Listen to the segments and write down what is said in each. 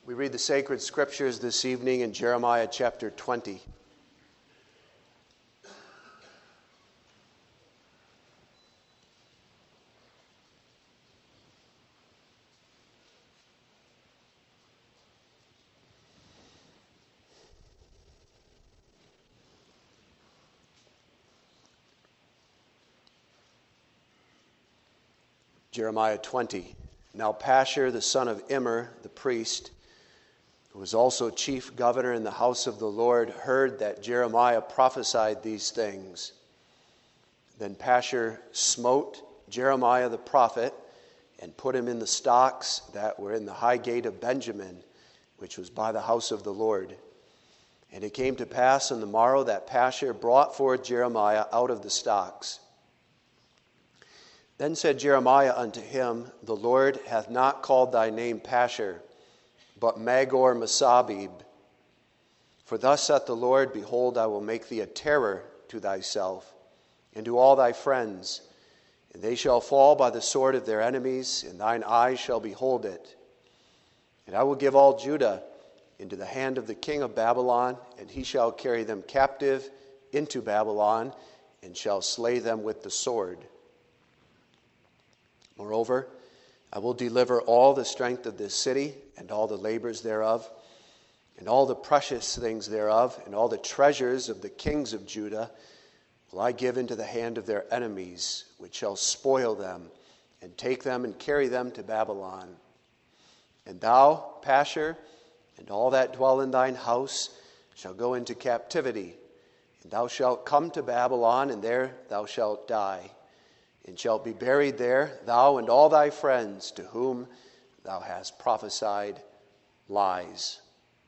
We read the sacred scriptures this evening in Jeremiah chapter 20. Jeremiah 20. Now Pashur, the son of Immer, the priest, who was also chief governor in the house of the Lord, heard that Jeremiah prophesied these things. Then Pashur smote Jeremiah the prophet and put him in the stocks that were in the high gate of Benjamin, which was by the house of the Lord. And it came to pass on the morrow that Pashur brought forth Jeremiah out of the stocks. Then said Jeremiah unto him, The Lord hath not called thy name Pashur, but Magor-Missabib. For thus saith the Lord, Behold, I will make thee a terror to thyself, and to all thy friends, and they shall fall by the sword of their enemies, and thine eyes shall behold it. And I will give all Judah into the hand of the king of Babylon, and he shall carry them captive into Babylon, and shall slay them with the sword. Moreover, I will deliver all the strength of this city, and all the labors thereof, and all the precious things thereof, and all the treasures of the kings of Judah will I give into the hand of their enemies, which shall spoil them, and take them and carry them to Babylon. And thou, Pashur, and all that dwell in thine house shall go into captivity, and thou shalt come to Babylon, and there thou shalt die, and shalt be buried there, thou and all thy friends, to whom thou hast prophesied lies.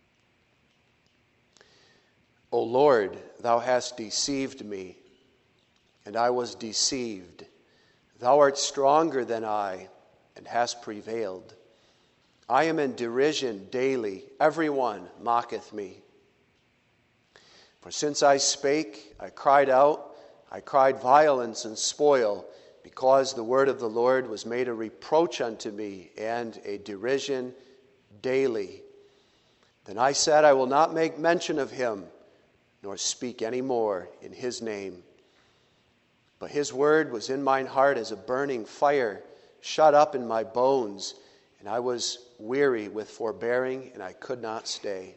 O Lord, thou hast deceived me, and I was deceived. Thou art stronger than I, and hast prevailed. I am in derision daily. Every one mocketh me. For since I spake, I cried out, I cried violence and spoil, because the word of the Lord was made a reproach unto me, and a derision daily. Then I said, I will not make mention of him, nor speak any more in his name. But his word was in mine heart as a burning fire, shut up in my bones, and I was weary with forbearing, and I could not stay.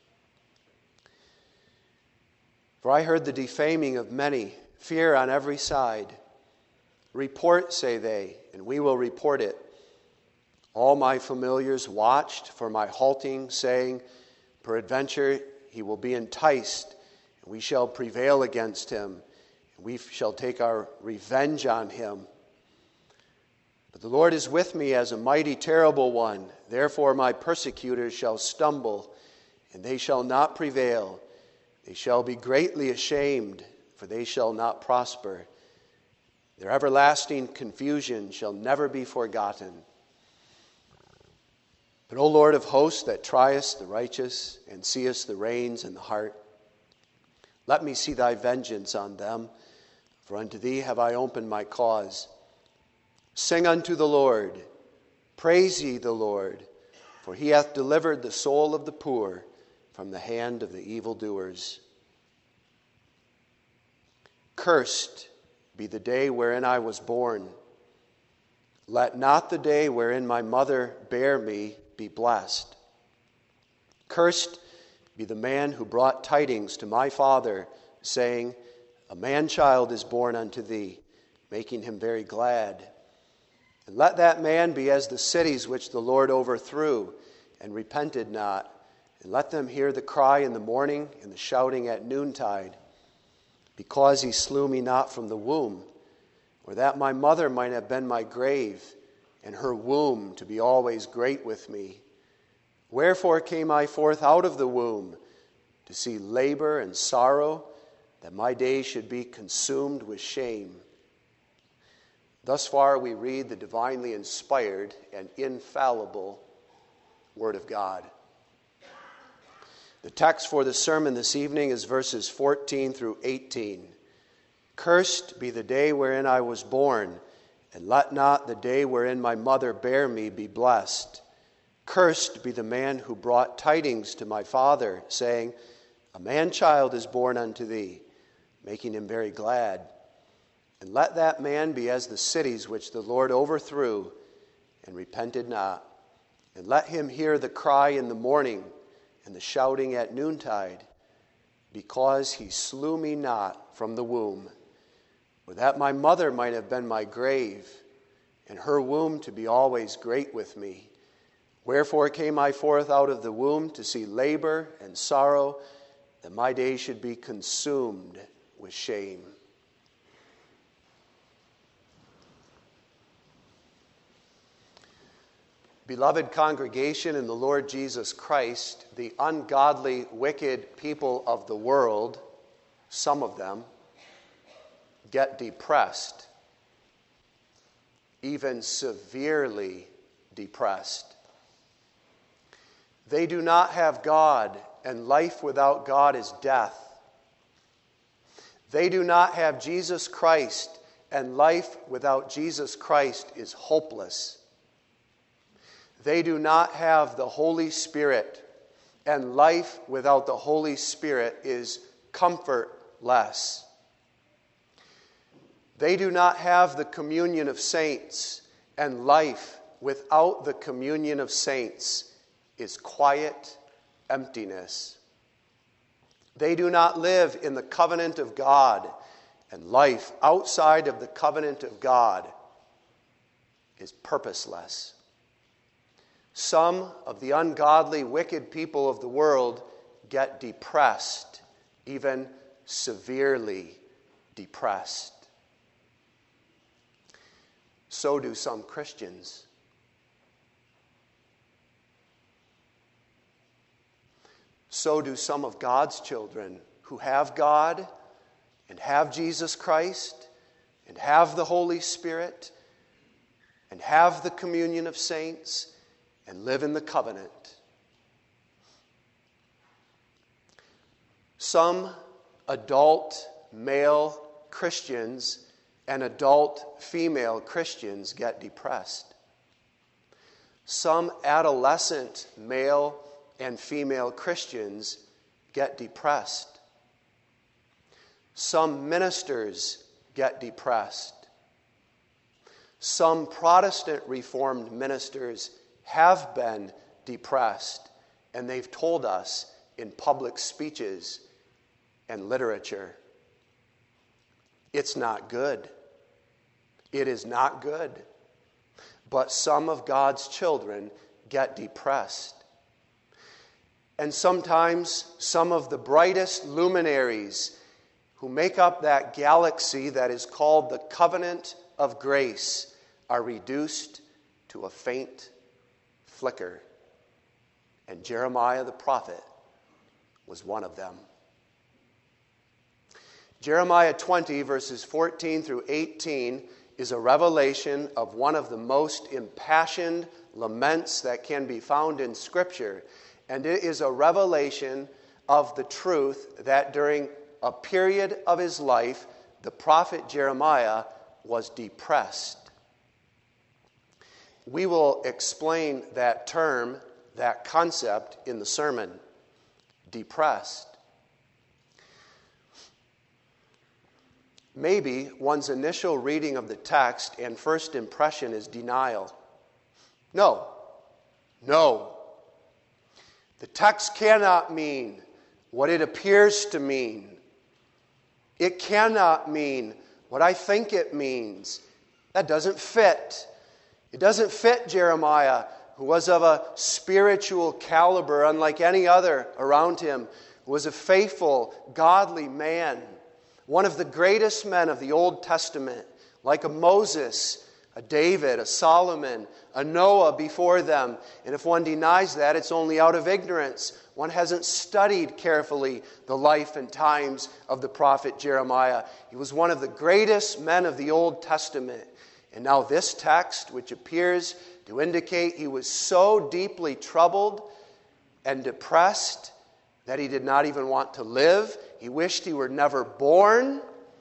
For I heard the defaming of many, fear on every side. Report, say they, and we will report it. All my familiars watched for my halting, saying, Peradventure he will be enticed, and we shall prevail against him, and we shall take our revenge on him. But the Lord is with me as a mighty, terrible one. Therefore my persecutors shall stumble, and they shall not prevail. They shall be greatly ashamed, for they shall not prosper. Their everlasting confusion shall never be forgotten. But, O Lord of hosts, that triest the righteous, and seest the reins and the heart, let me see thy vengeance on them, for unto thee have I opened my cause. Sing unto the Lord, praise ye the Lord, for he hath delivered the soul of the poor from the hand of the evildoers. Cursed be the day wherein I was born. Let not the day wherein my mother bare me be blessed. Cursed be the man who brought tidings to my father, saying, A man-child is born unto thee, making him very glad. And let that man be as the cities which the Lord overthrew, and repented not. And let them hear the cry in the morning, and the shouting at noontide. Because he slew me not from the womb, or that my mother might have been my grave, and her womb to be always great with me. Wherefore came I forth out of the womb, to see labor and sorrow, that my days should be consumed with shame. Thus far we read the divinely inspired and infallible Word of God. The text for the sermon this evening is verses 14 through 18. Cursed be the day wherein I was born, and let not the day wherein my mother bare me be blessed. Cursed be the man who brought tidings to my father, saying, a man-child is born unto thee, making him very glad. And let that man be as the cities which the Lord overthrew and repented not. And let him hear the cry in the morning and the shouting at noontide, because he slew me not from the womb, or that my mother might have been my grave, and her womb to be always great with me. Wherefore came I forth out of the womb to see labor and sorrow, that my days should be consumed with shame. Beloved congregation in the Lord Jesus Christ, the ungodly, wicked people of the world, some of them, get depressed, even severely depressed. They do not have God, and life without God is death. They do not have Jesus Christ, and life without Jesus Christ is hopeless. They do not have the Holy Spirit, and life without the Holy Spirit is comfortless. They do not have the communion of saints, and life without the communion of saints is quiet emptiness. They do not live in the covenant of God, and life outside of the covenant of God is purposeless. Some of the ungodly, wicked people of the world get depressed, even severely depressed. So do some Christians. So do some of God's children who have God and have Jesus Christ and have the Holy Spirit and have the communion of saints and live in the covenant. Some adult male Christians and adult female Christians get depressed. Some adolescent male and female Christians get depressed. Some ministers get depressed. Some Protestant Reformed ministers have been depressed, and they've told us in public speeches and literature. It's not good. It is not good. But some of God's children get depressed. And sometimes some of the brightest luminaries who make up that galaxy that is called the covenant of grace are reduced to a faint flicker. And Jeremiah the prophet was one of them. Jeremiah 20, verses 14 through 18, is a revelation of one of the most impassioned laments that can be found in Scripture. And it is a revelation of the truth that during a period of his life, the prophet Jeremiah was depressed. We will explain that term, that concept, in the sermon. Depressed. Maybe one's initial reading of the text and first impression is denial. No. The text cannot mean what it appears to mean. It cannot mean what I think it means. That doesn't fit. It doesn't fit Jeremiah, who was of a spiritual caliber unlike any other around him, who was a faithful, godly man, one of the greatest men of the Old Testament, like a Moses, a David, a Solomon, a Noah before them. And if one denies that, it's only out of ignorance. One hasn't studied carefully the life and times of the prophet Jeremiah. He was one of the greatest men of the Old Testament. And now this text, which appears to indicate he was so deeply troubled and depressed that he did not even want to live, he wished he were never born.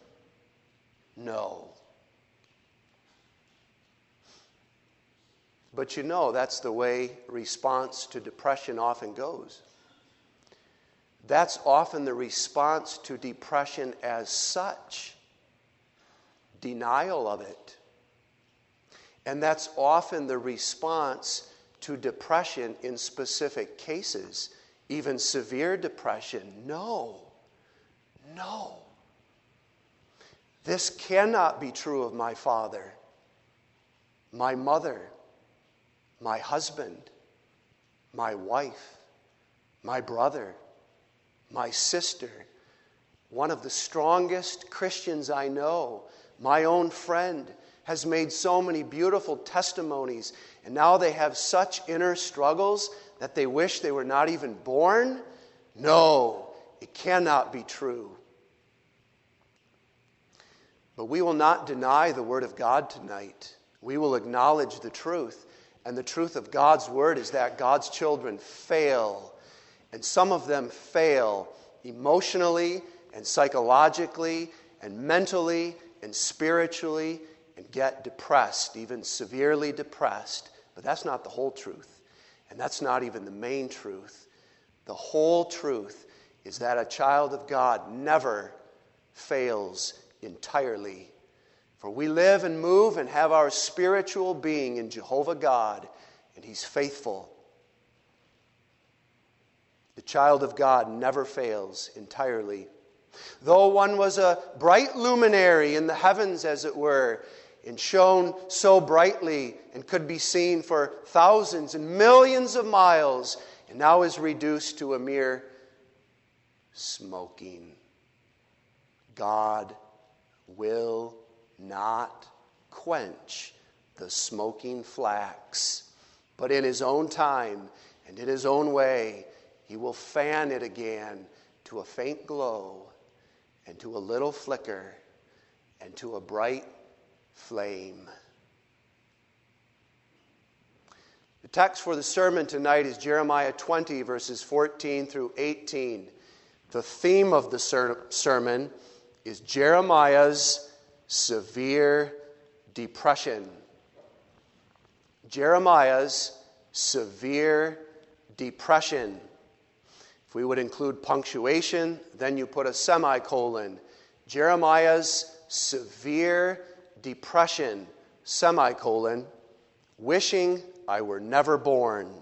No. But you know, that's the way response to depression often goes. That's often the response to depression as such. Denial of it. And that's often the response to depression in specific cases, even severe depression. No. This cannot be true of my father, my mother, my husband, my wife, my brother, my sister, one of the strongest Christians I know, my own friend, has made so many beautiful testimonies, and now they have such inner struggles that they wish they were not even born? No, it cannot be true. But we will not deny the Word of God tonight. We will acknowledge the truth. And the truth of God's Word is that God's children fail. And some of them fail emotionally and psychologically and mentally and spiritually and get depressed, even severely depressed. But that's not the whole truth. And that's not even the main truth. The whole truth is that a child of God never fails entirely. For we live and move and have our spiritual being in Jehovah God, and He's faithful. The child of God never fails entirely. Though one was a bright luminary in the heavens, as it were, and shone so brightly and could be seen for thousands and millions of miles, and now is reduced to a mere smoking, God will not quench the smoking flax, but in His own time and in His own way, He will fan it again to a faint glow and to a little flicker and to a bright flame. The text for the sermon tonight is Jeremiah 20, verses 14 through 18. The theme of the sermon is Jeremiah's severe depression. Jeremiah's severe depression. If we would include punctuation, then you put a semicolon. Jeremiah's severe depression, semicolon, wishing I were never born.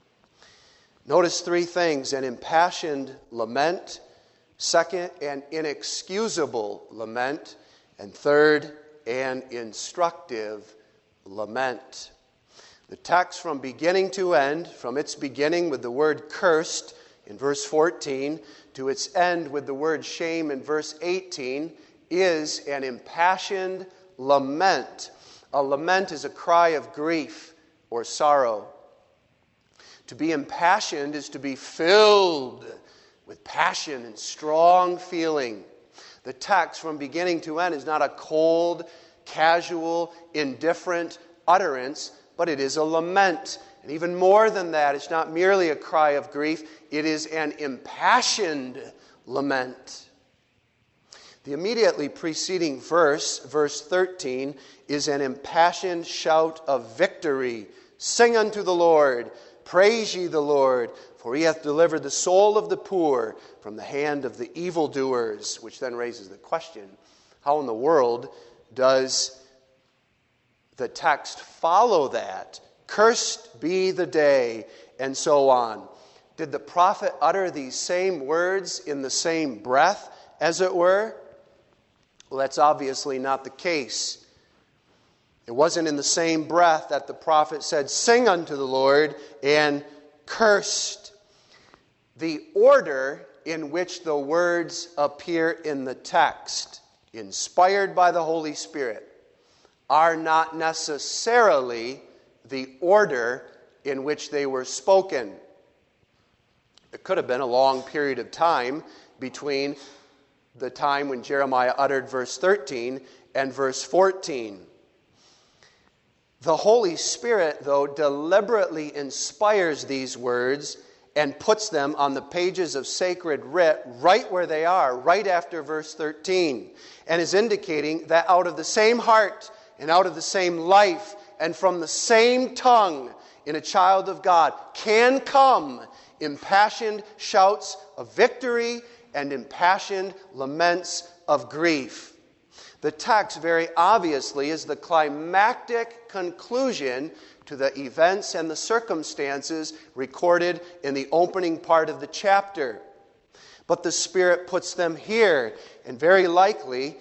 Notice three things: an impassioned lament, second, an inexcusable lament, and third, an instructive lament. The text from beginning to end, from its beginning with the word cursed in verse 14 to its end with the word shame in verse 18, is an impassioned lament. A lament is a cry of grief or sorrow. To be impassioned is to be filled with passion and strong feeling. The text from beginning to end is not a cold, casual, indifferent utterance, but it is a lament. And even more than that, it's not merely a cry of grief, it is an impassioned lament. The immediately preceding verse, verse 13, is an impassioned shout of victory. Sing unto the Lord, praise ye the Lord, for He hath delivered the soul of the poor from the hand of the evildoers. Which then raises the question, how in the world does the text follow that? Cursed be the day, and so on. Did the prophet utter these same words in the same breath, as it were? Well, that's obviously not the case. It wasn't in the same breath that the prophet said, sing unto the Lord, and cursed. The order in which the words appear in the text, inspired by the Holy Spirit, are not necessarily the order in which they were spoken. It could have been a long period of time between the time when Jeremiah uttered verse 13 and verse 14. The Holy Spirit, though, deliberately inspires these words and puts them on the pages of sacred writ right where they are, right after verse 13, and is indicating that out of the same heart and out of the same life and from the same tongue in a child of God can come impassioned shouts of victory and impassioned laments of grief. The text very obviously is the climactic conclusion to the events and the circumstances recorded in the opening part of the chapter. But the Spirit puts them here, and very likely,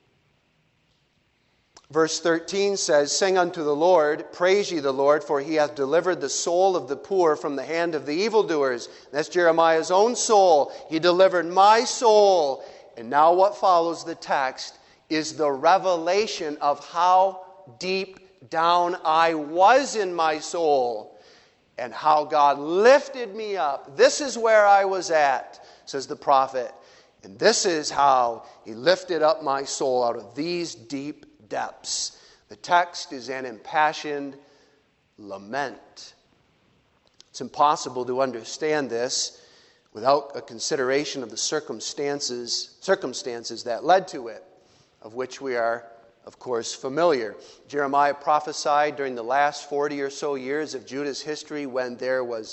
verse 13 says, "Sing unto the Lord, praise ye the Lord, for he hath delivered the soul of the poor from the hand of the evildoers." That's Jeremiah's own soul. He delivered my soul. And now what follows the text is the revelation of how deep down I was in my soul and how God lifted me up. This is where I was at, says the prophet. And this is how he lifted up my soul out of these deep depths. The text is an impassioned lament. It's impossible to understand this without a consideration of the circumstances that led to it, of which we are, of course, familiar. Jeremiah prophesied during the last 40 or so years of Judah's history when there was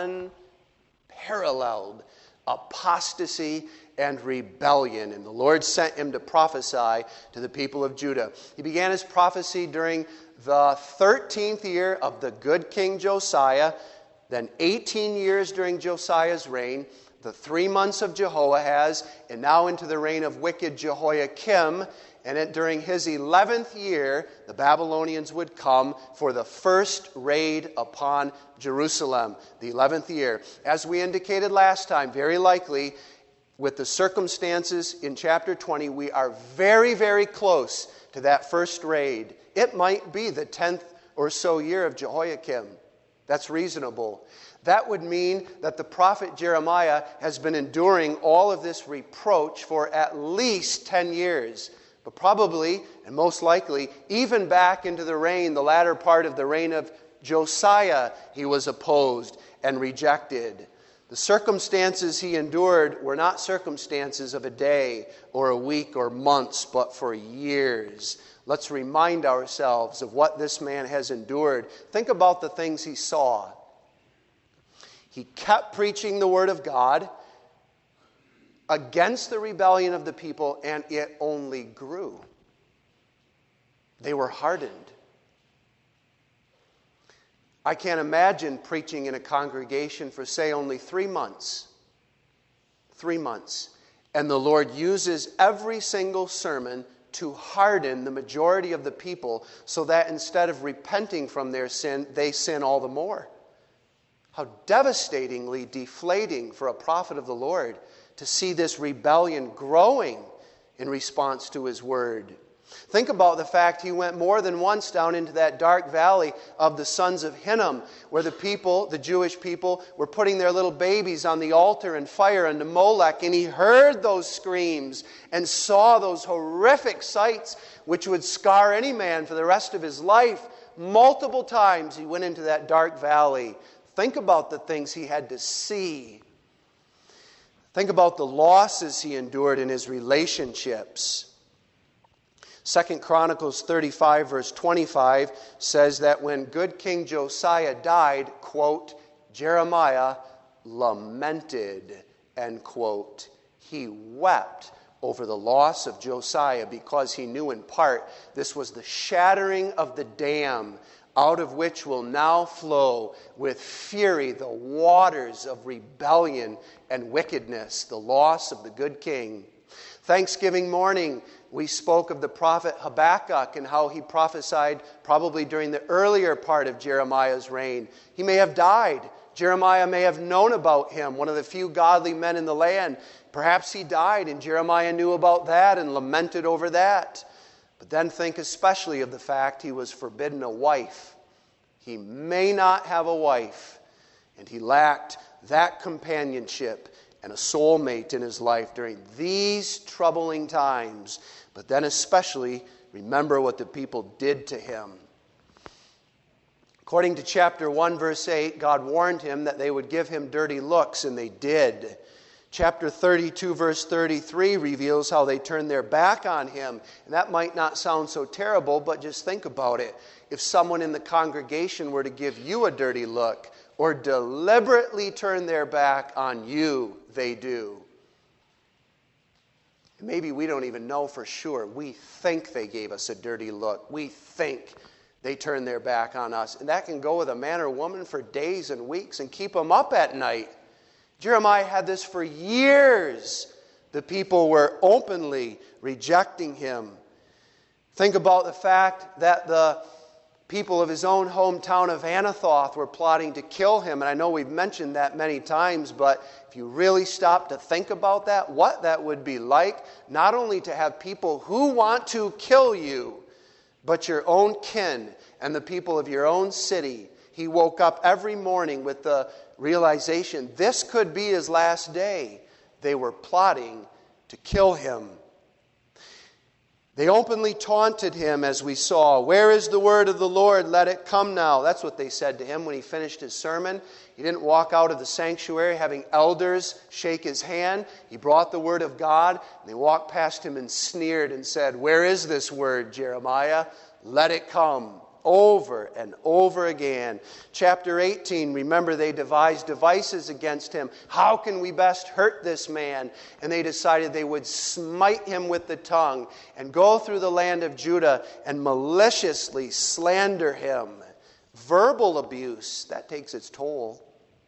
unparalleled apostasy and rebellion. And the Lord sent him to prophesy to the people of Judah. He began his prophecy during the 13th year of the good King Josiah, then 18 years during Josiah's reign, the 3 months of Jehoahaz, and now into the reign of wicked Jehoiakim. And during his 11th year, the Babylonians would come for the first raid upon Jerusalem, the 11th year. As we indicated last time, very likely, with the circumstances in chapter 20, we are very, very close to that first raid. It might be the 10th or so year of Jehoiakim. That's reasonable. That would mean that the prophet Jeremiah has been enduring all of this reproach for at least 10 years. But probably, and most likely, even back into the latter part of the reign of Josiah, he was opposed and rejected. The circumstances he endured were not circumstances of a day or a week or months, but for years. Let's remind ourselves of what this man has endured. Think about the things he saw. He kept preaching the word of God against the rebellion of the people, and it only grew. They were hardened. I can't imagine preaching in a congregation for, say, only 3 months. 3 months. And the Lord uses every single sermon to harden the majority of the people so that instead of repenting from their sin, they sin all the more. How devastatingly deflating for a prophet of the Lord to see this rebellion growing in response to his word. Think about the fact he went more than once down into that dark valley of the sons of Hinnom, where the Jewish people, were putting their little babies on the altar and fire unto Molech, and he heard those screams and saw those horrific sights which would scar any man for the rest of his life. Multiple times he went into that dark valley. Think about the things he had to see. Think about the losses he endured in his relationships. 2 Chronicles 35, verse 25 says that when good King Josiah died, quote, Jeremiah lamented, end quote. He wept over the loss of Josiah because he knew in part this was the shattering of the dam out of which will now flow with fury the waters of rebellion and wickedness, the loss of the good king. Thanksgiving morning, we spoke of the prophet Habakkuk and how he prophesied probably during the earlier part of Jeremiah's reign. He may have died. Jeremiah may have known about him, one of the few godly men in the land. Perhaps he died and Jeremiah knew about that and lamented over that. But then think especially of the fact he was forbidden a wife. He may not have a wife, and he lacked that companionship and a soulmate in his life during these troubling times. But then especially, remember what the people did to him. According to chapter 1, verse 8, God warned him that they would give him dirty looks, and they did. Chapter 32, verse 33 reveals how they turned their back on him. And that might not sound so terrible, but just think about it. If someone in the congregation were to give you a dirty look or deliberately turn their back on you, they do. Maybe we don't even know for sure. We think they gave us a dirty look. We think they turned their back on us. And that can go with a man or woman for days and weeks and keep them up at night. Jeremiah had this for years. The people were openly rejecting him. Think about the fact that the people of his own hometown of Anathoth were plotting to kill him. And I know we've mentioned that many times, but if you really stop to think about that, what that would be like, not only to have people who want to kill you, but your own kin and the people of your own city. He woke up every morning with the realization this could be his last day. They were plotting to kill him. They openly taunted him, as we saw. Where is the word of the Lord? Let it come now. That's what they said to him when he finished his sermon. He didn't walk out of the sanctuary having elders shake his hand. He brought the word of God, and they walked past him and sneered and said, where is this word, Jeremiah? Let it come. Over and over again. Chapter 18, remember they devised devices against him. How can we best hurt this man? And they decided they would smite him with the tongue and go through the land of Judah and maliciously slander him. Verbal abuse, that takes its toll.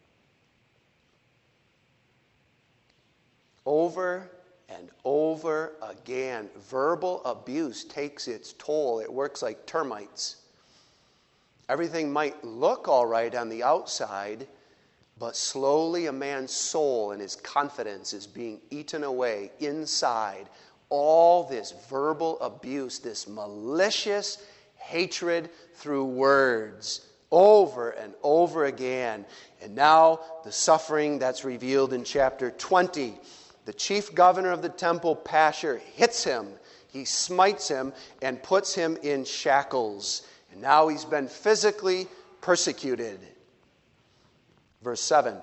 Over and over again. Verbal abuse takes its toll. It works like termites. Everything might look all right on the outside, but slowly a man's soul and his confidence is being eaten away inside. All this verbal abuse, this malicious hatred through words, over and over again. And now the suffering that's revealed in chapter 20. The chief governor of the temple, Pashur, hits him. He smites him and puts him in shackles. And now he's been physically persecuted. Verse 7.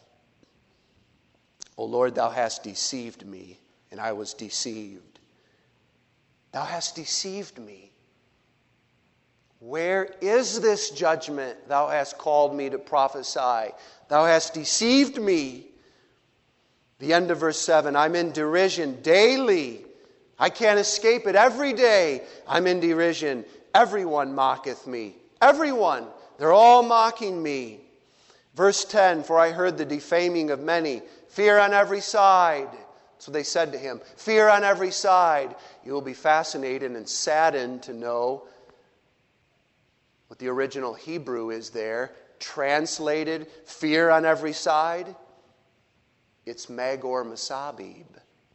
O Lord, thou hast deceived me, and I was deceived. Thou hast deceived me. Where is this judgment thou hast called me to prophesy? Thou hast deceived me. The end of verse 7. I'm in derision daily. I can't escape it. Every day I'm in derision. Everyone mocketh me. Everyone. They're all mocking me. Verse 10, for I heard the defaming of many. Fear on every side. So they said to him, fear on every side. You will be fascinated and saddened to know what the original Hebrew is there. Translated, fear on every side. It's Magor Masabib.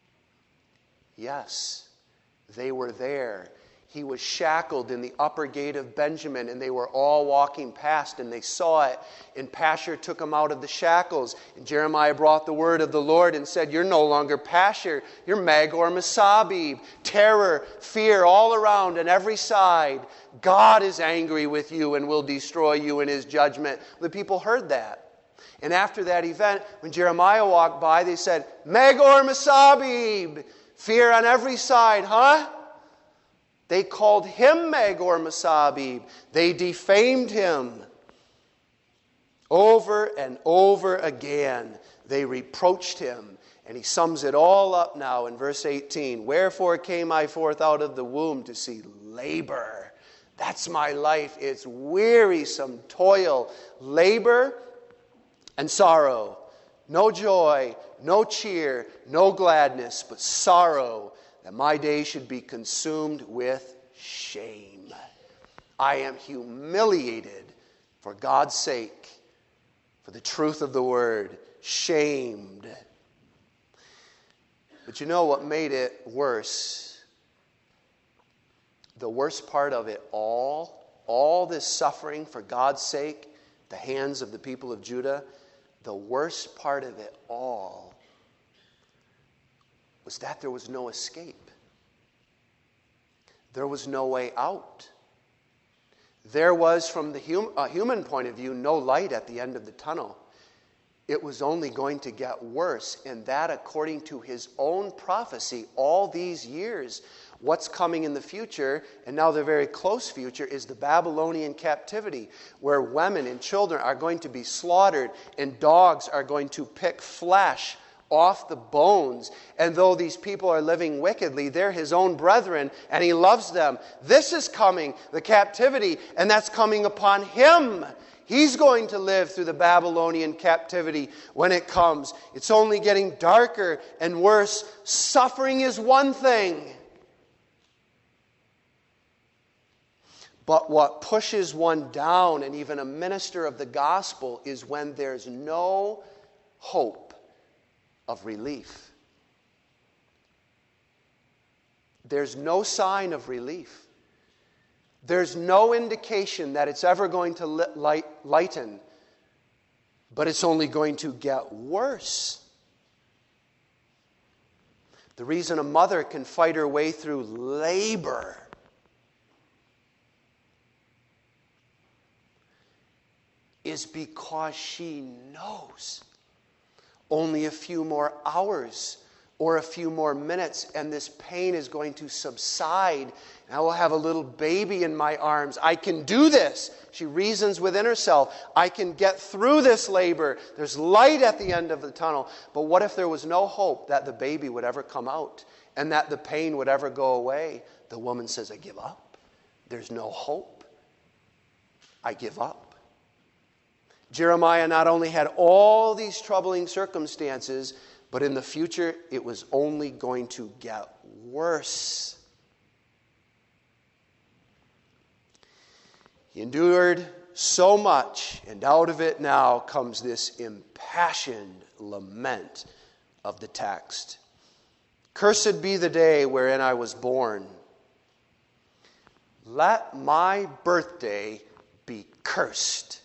Yes, they were there. He was shackled in the upper gate of Benjamin, and they were all walking past, and they saw it. And Pashur took him out of the shackles. And Jeremiah brought the word of the Lord and said, you're no longer Pashur, you're Magor Masabib. Terror, fear all around and every side. God is angry with you and will destroy you in his judgment. The people heard that. And after that event, when Jeremiah walked by, they said, Magor Masabib, fear on every side, huh? They called him Magor Masabib. They defamed him. Over and over again, they reproached him. And he sums it all up now in verse 18. Wherefore came I forth out of the womb to see labor. That's my life. It's wearisome toil, labor and sorrow. No joy, no cheer, no gladness, but sorrow, that my day should be consumed with shame. I am humiliated for God's sake, for the truth of the word, shamed. But you know what made it worse? The worst part of it all this suffering for God's sake, the hands of the people of Judah, the worst part of it all was that there was no escape. There was no way out. There was, from the human point of view, no light at the end of the tunnel. it was only going to get worse. And that, according to his own prophecy, all these years, what's coming in the future, and now the very close future, is the Babylonian captivity, where women and children are going to be slaughtered, and dogs are going to pick flesh off the bones. And though these people are living wickedly, they're his own brethren, and he loves them. This is coming, the captivity, and that's coming upon him. He's going to live through the Babylonian captivity when it comes. It's only getting darker and worse. Suffering is one thing. But what pushes one down, and even a minister of the gospel, is when there's no hope of relief. There's no sign of relief. There's no indication that it's ever going to lighten, but it's only going to get worse. The reason a mother can fight her way through labor is because she knows only a few more hours or a few more minutes, and this pain is going to subside, and I will have a little baby in my arms. I can do this. She reasons within herself. I can get through this labor. There's light at the end of the tunnel. But what if there was no hope that the baby would ever come out and that the pain would ever go away? The woman says, I give up. There's no hope. I give up. Jeremiah not only had all these troubling circumstances, but in the future, it was only going to get worse. He endured so much, and out of it now comes this impassioned lament of the text. Cursed be the day wherein I was born. Let my birthday be cursed.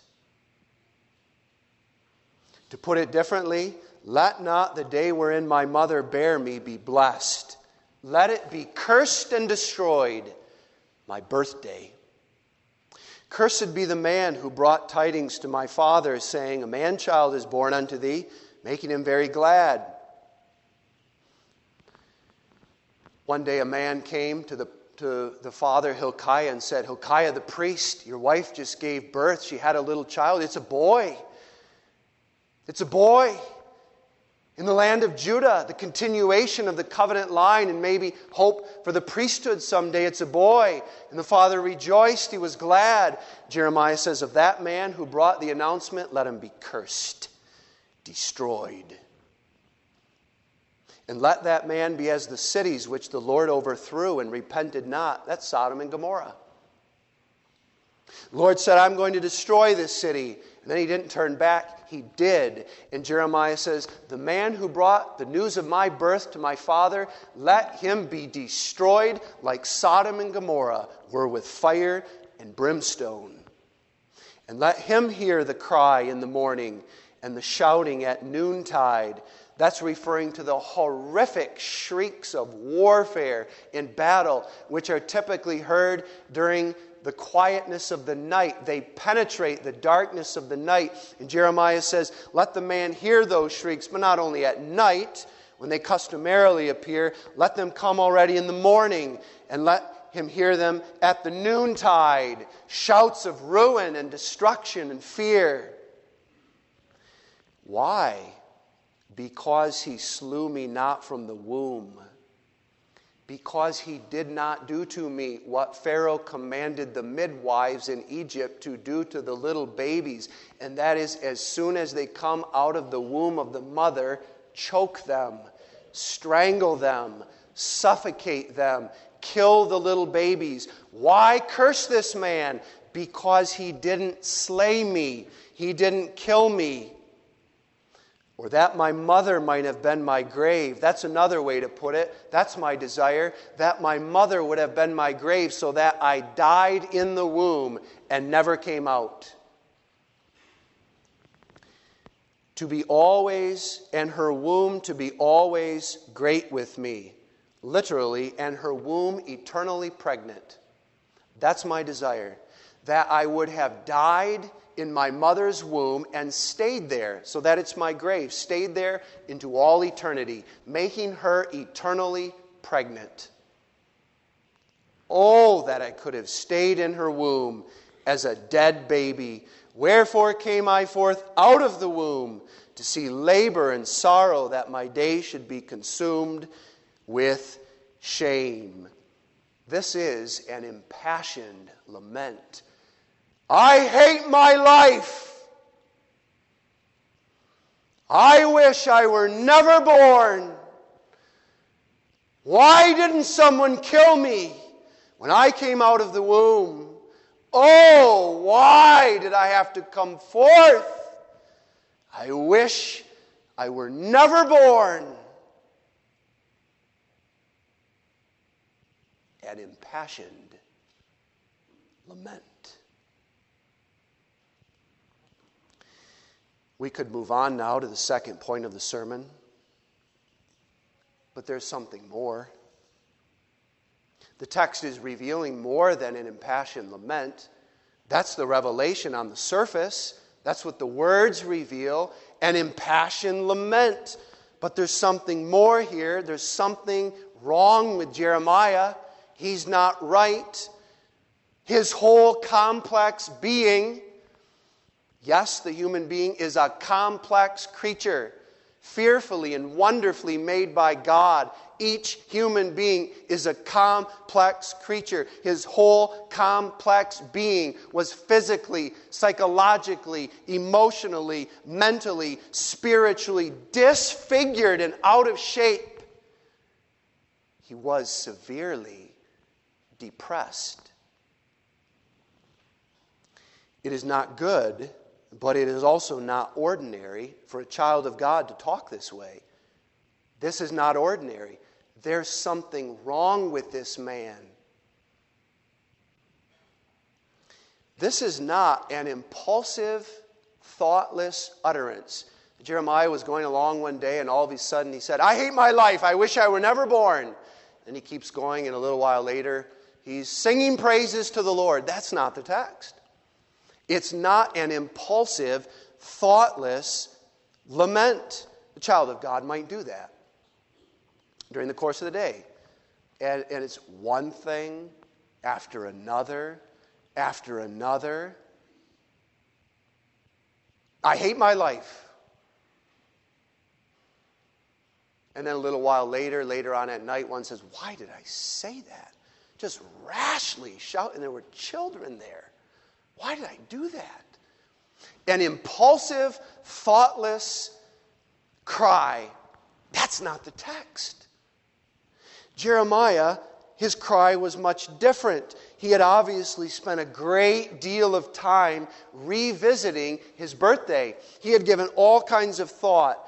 To put it differently, let not the day wherein my mother bare me be blessed. Let it be cursed and destroyed, my birthday. Cursed be the man who brought tidings to my father, saying, a man-child is born unto thee, making him very glad. One day a man came to the father Hilkiah and said, Hilkiah the priest, your wife just gave birth. She had a little child. It's a boy. It's a boy. In the land of Judah, the continuation of the covenant line and maybe hope for the priesthood someday, it's a boy. And the father rejoiced, he was glad. Jeremiah says, of that man who brought the announcement, let him be cursed, destroyed. And let that man be as the cities which the Lord overthrew and repented not. That's Sodom and Gomorrah. The Lord said, I'm going to destroy this city. And then he didn't turn back. He did. And Jeremiah says, the man who brought the news of my birth to my father, let him be destroyed like Sodom and Gomorrah were with fire and brimstone. And let him hear the cry in the morning and the shouting at noontide. That's referring to the horrific shrieks of warfare in battle, which are typically heard during the quietness of the night. They penetrate the darkness of the night. And Jeremiah says, let the man hear those shrieks, but not only at night, when they customarily appear, let them come already in the morning, and let him hear them at the noontide. Shouts of ruin and destruction and fear. Why? Because he slew me not from the womb. Because he did not do to me what Pharaoh commanded the midwives in Egypt to do to the little babies. And that is, as soon as they come out of the womb of the mother, choke them, strangle them, suffocate them, kill the little babies. Why curse this man? Because he didn't slay me. He didn't kill me. Or that my mother might have been my grave. That's another way to put it. That's my desire. That my mother would have been my grave so that I died in the womb and never came out. To be always, and her womb to be always great with me. Literally, and her womb eternally pregnant. That's my desire. that I would have died in my mother's womb and stayed there, so that it's my grave, stayed there into all eternity, making her eternally pregnant. Oh, that I could have stayed in her womb as a dead baby. Wherefore came I forth out of the womb to see labor and sorrow, that my days should be consumed with shame. This is an impassioned lament. I hate my life. I wish I were never born. Why didn't someone kill me when I came out of the womb? Oh, why did I have to come forth? I wish I were never born. An impassioned lament. We could move on now to the second point of the sermon, but there's something more. The text is revealing more than an impassioned lament. That's the revelation on the surface. That's what the words reveal, an impassioned lament. But there's something more here. There's something wrong with Jeremiah. He's not right. His whole complex being, yes, the human being is a complex creature, fearfully and wonderfully made by God. Each human being is a complex creature. His whole complex being was physically, psychologically, emotionally, mentally, spiritually disfigured and out of shape. He was severely depressed. It is not good, but it is also not ordinary for a child of God to talk this way. This is not ordinary. There's something wrong with this man. This is not an impulsive, thoughtless utterance. Jeremiah was going along one day and all of a sudden he said, I hate my life. I wish I were never born. And he keeps going, and a little while later he's singing praises to the Lord. That's not the text. It's not an impulsive, thoughtless lament. The child of God might do that during the course of the day. And it's one thing after another, after another. I hate my life. And then a little while later on at night, one says, why did I say that? Just rashly shout, and there were children there. Why did I do that? An impulsive, thoughtless cry. That's not the text. Jeremiah, his cry was much different. He had obviously spent a great deal of time revisiting his birthday. He had given all kinds of thought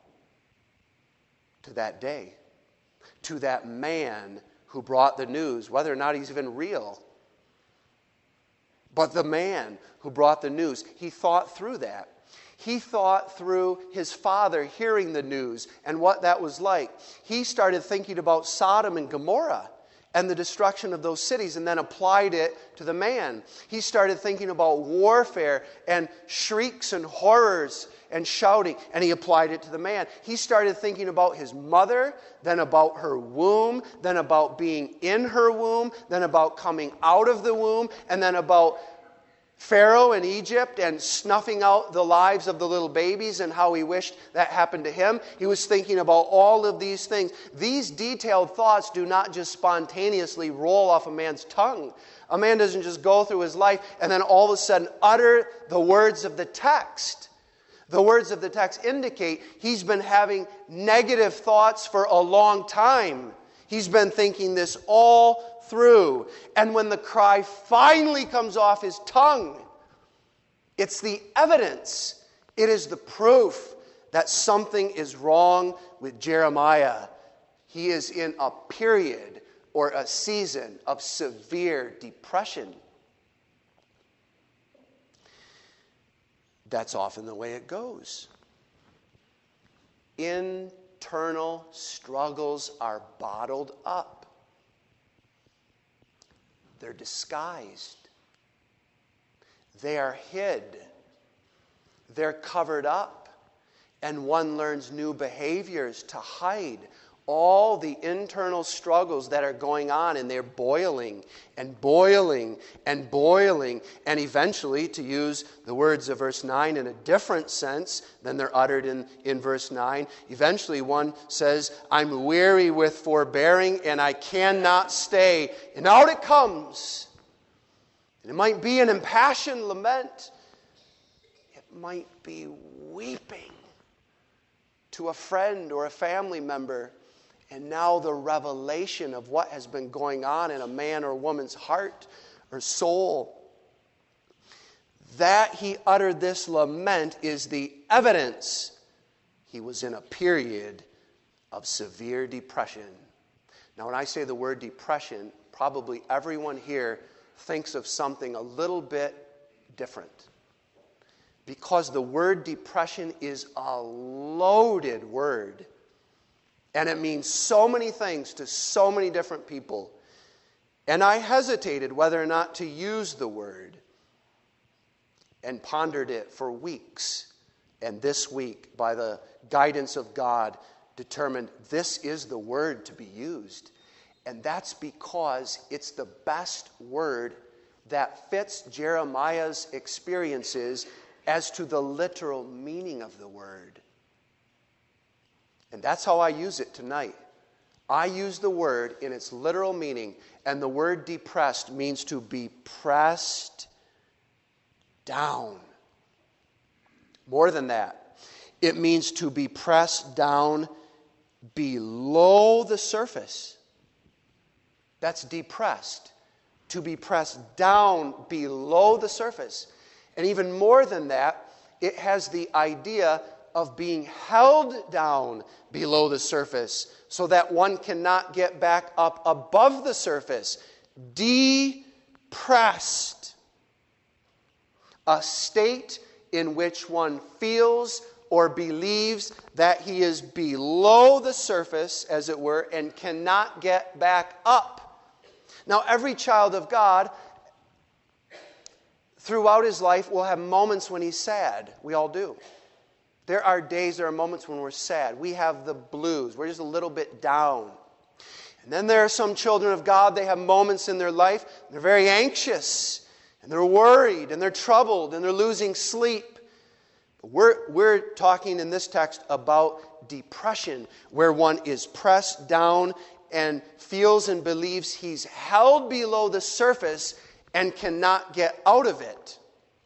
to that day, to that man who brought the news, whether or not he's even real. But the man who brought the news, he thought through that. He thought through his father hearing the news and what that was like. He started thinking about Sodom and Gomorrah and the destruction of those cities, and then applied it to the man. He started thinking about warfare and shrieks and horrors and shouting, and he applied it to the man. He started thinking about his mother, then about her womb, then about being in her womb, then about coming out of the womb, and then about Pharaoh in Egypt and snuffing out the lives of the little babies and how he wished that happened to him. He was thinking about all of these things. These detailed thoughts do not just spontaneously roll off a man's tongue. A man doesn't just go through his life and then all of a sudden utter the words of the text. The words of the text indicate he's been having negative thoughts for a long time. He's been thinking this all through. And when the cry finally comes off his tongue, it's the evidence. It is the proof that something is wrong with Jeremiah. He is in a period or a season of severe depression. That's often the way it goes. Internal struggles are bottled up. They're disguised. They are hid. They're covered up. And one learns new behaviors to hide all the internal struggles that are going on, and they're boiling and boiling and boiling. And eventually, to use the words of verse 9 in a different sense than they're uttered in verse 9, eventually one says, I'm weary with forbearing and I cannot stay. And out it comes. And it might be an impassioned lament. It might be weeping to a friend or a family member. And now the revelation of what has been going on in a man or woman's heart or soul. That he uttered this lament is the evidence he was in a period of severe depression. Now, when I say the word depression, probably everyone here thinks of something a little bit different. Because the word depression is a loaded word. And it means so many things to so many different people. And I hesitated whether or not to use the word and pondered it for weeks. And this week, by the guidance of God, determined this is the word to be used. And that's because it's the best word that fits Jeremiah's experiences as to the literal meaning of the word. And that's how I use it tonight. I use the word in its literal meaning, and the word depressed means to be pressed down. More than that, it means to be pressed down below the surface. That's depressed. To be pressed down below the surface. And even more than that, it has the idea of being held down below the surface so that one cannot get back up above the surface. Depressed. A state in which one feels or believes that he is below the surface, as it were, and cannot get back up. Now, every child of God throughout his life will have moments when he's sad. We all do. There are moments when we're sad. We have the blues. We're just a little bit down. And then there are some children of God, they have moments in their life, they're very anxious, and they're worried, and they're troubled, and they're losing sleep. But we're talking in this text about depression, where one is pressed down and feels and believes he's held below the surface and cannot get out of it.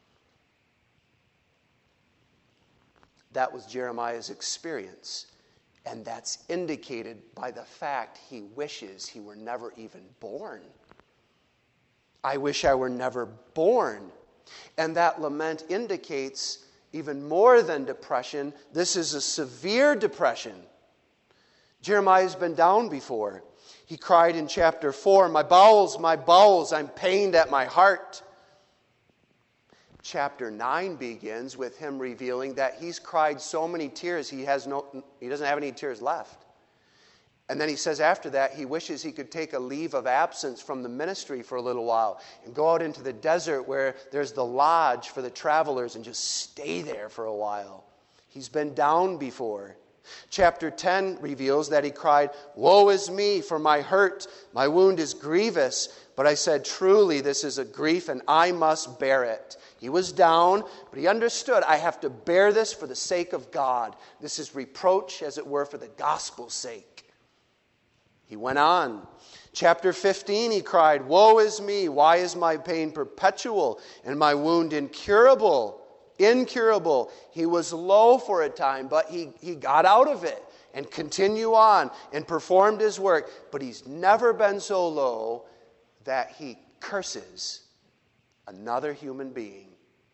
That was Jeremiah's experience. And that's indicated by the fact he wishes he were never even born. I wish I were never born. And that lament indicates even more than depression. This is a severe depression. Jeremiah's been down before. He cried in chapter 4, my bowels, I'm pained at my heart. Chapter 9 begins with him revealing that he's cried so many tears, he doesn't have any tears left. And then he says after that, he wishes he could take a leave of absence from the ministry for a little while and go out into the desert where there's the lodge for the travelers and just stay there for a while. He's been down before. Chapter 10 reveals that he cried, woe is me, for my hurt, my wound is grievous. But I said, truly, this is a grief, and I must bear it. He was down, but he understood, I have to bear this for the sake of God. This is reproach, as it were, for the gospel's sake. He went on. Chapter 15, he cried, woe is me, why is my pain perpetual, and my wound incurable? Incurable. He was low for a time, but he got out of it and continued on and performed his work. But he's never been so low that he curses another human being.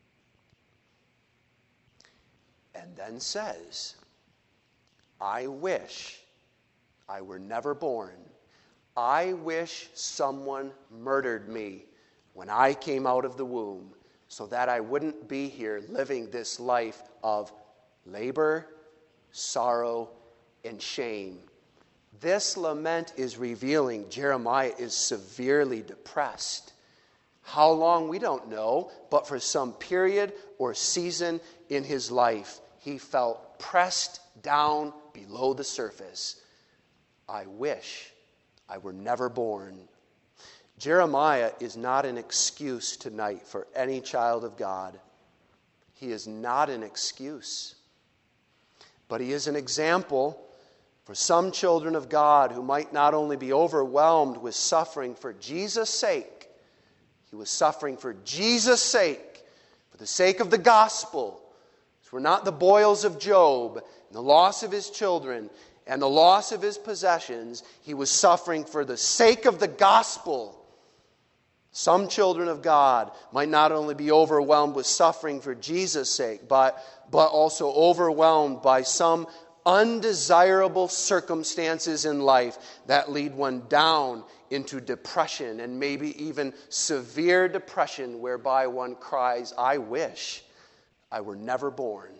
And then says, I wish I were never born. I wish someone murdered me when I came out of the womb, so that I wouldn't be here living this life of labor, sorrow, and shame. This lament is revealing Jeremiah is severely depressed. How long, we don't know, but for some period or season in his life, he felt pressed down below the surface. I wish I were never born. Jeremiah is not an excuse tonight for any child of God. He is not an excuse. But he is an example for some children of God who might not only be overwhelmed with suffering for Jesus' sake, he was suffering for Jesus' sake, for the sake of the gospel. So we're not the boils of Job and the loss of his children and the loss of his possessions. He was suffering for the sake of the gospel. Some children of God might not only be overwhelmed with suffering for Jesus' sake, but also overwhelmed by some undesirable circumstances in life that lead one down into depression and maybe even severe depression, whereby one cries, I wish I were never born.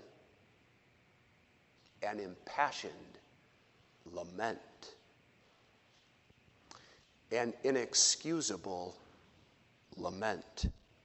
An impassioned lament. An inexcusable lament.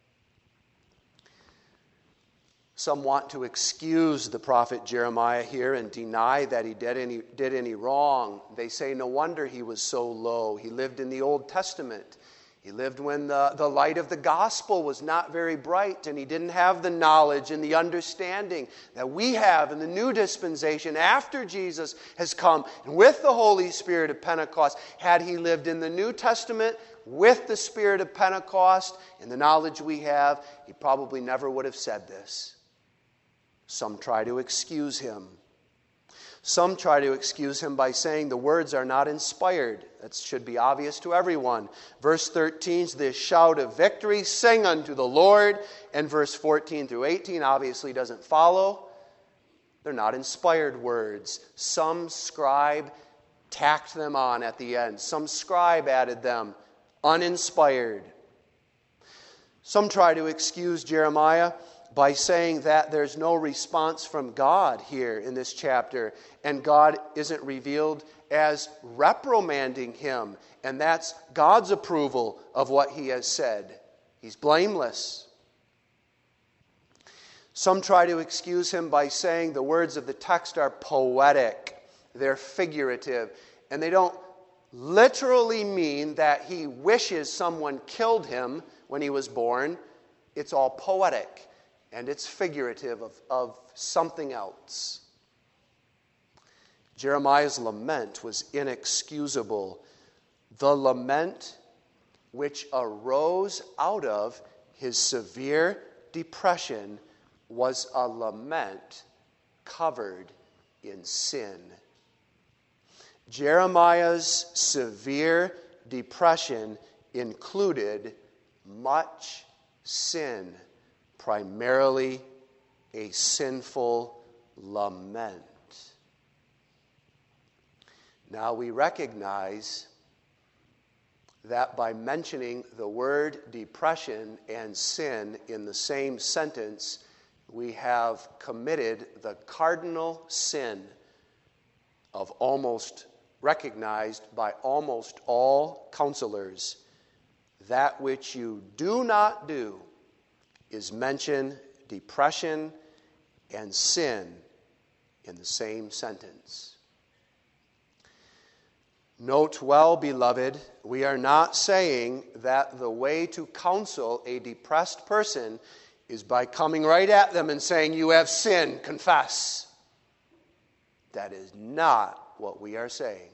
Some want to excuse the prophet Jeremiah here and deny that he did any wrong. They say no wonder he was so low. He lived in the Old Testament. He lived when the light of the gospel was not very bright, and he didn't have the knowledge and the understanding that we have in the new dispensation after Jesus has come. And with the Holy Spirit of Pentecost, had he lived in the New Testament with the Spirit of Pentecost and the knowledge we have, he probably never would have said this. Some try to excuse him. Some try to excuse him by saying the words are not inspired. That should be obvious to everyone. Verse 13, this shout of victory, sing unto the Lord. And verse 14 through 18 obviously doesn't follow. They're not inspired words. Some scribe tacked them on at the end. Some scribe added them, uninspired. Some try to excuse Jeremiah by saying that there's no response from God here in this chapter, and God isn't revealed as reprimanding him, and that's God's approval of what he has said. He's blameless. Some try to excuse him by saying the words of the text are poetic, they're figurative, and they don't literally mean that he wishes someone killed him when he was born. It's all poetic. And it's figurative of something else. Jeremiah's lament was inexcusable. The lament which arose out of his severe depression was a lament covered in sin. Jeremiah's severe depression included much sin. Primarily a sinful lament. Now we recognize that by mentioning the word depression and sin in the same sentence, we have committed the cardinal sin of almost recognized by almost all counselors. That which you do not do is mention depression and sin in the same sentence. Note well, beloved, we are not saying that the way to counsel a depressed person is by coming right at them and saying, you have sinned, confess. That is not what we are saying.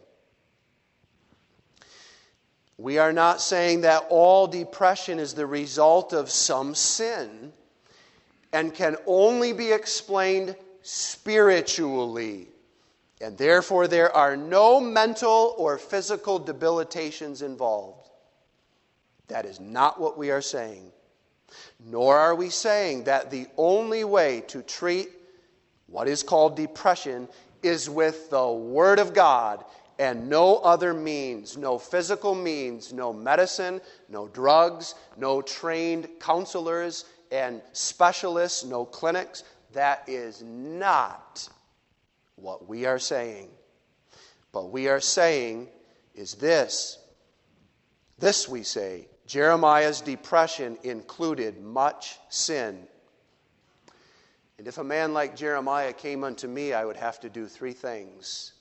We are not saying that all depression is the result of some sin and can only be explained spiritually, and therefore there are no mental or physical debilitations involved. That is not what we are saying. Nor are we saying that the only way to treat what is called depression is with the Word of God and no other means, no physical means, no medicine, no drugs, no trained counselors and specialists, no clinics. That is not what we are saying. But we are saying is this. This we say, Jeremiah's depression included much sin. And if a man like Jeremiah came unto me, I would have to do three things.